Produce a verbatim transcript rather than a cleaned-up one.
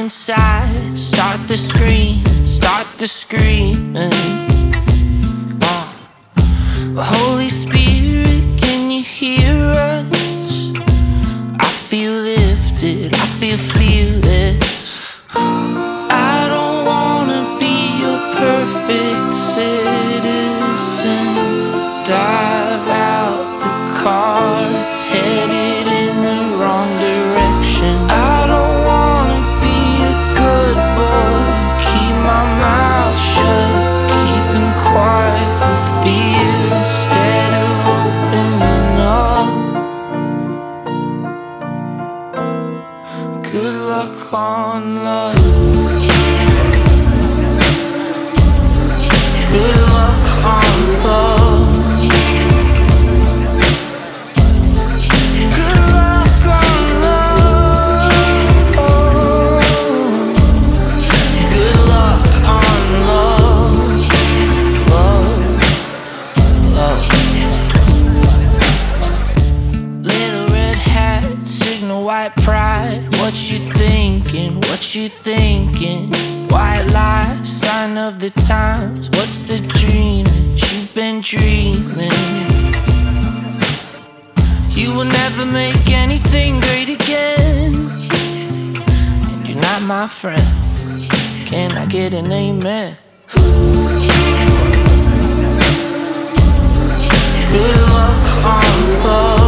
inside. Start the scream, start the screaming. uh. Holy Spirit, can you hear us? I feel lifted, I feel fearless. I don't wanna be your perfect citizen. Dive out the car, it's headed in the wrong direction. I don't wanna be a good boy, keep my mouth shut, keeping quiet for fear instead of opening up. Good luck on love. Good luck on love. Good luck on love. Good luck on love. Love, love. Little red hat, signal white pride. What you thinking? What you thinking? White lies, sign of the times. What's the dream that you've been dreaming? You will never make anything great again, and you're not my friend. Can I get an amen? Good luck on love.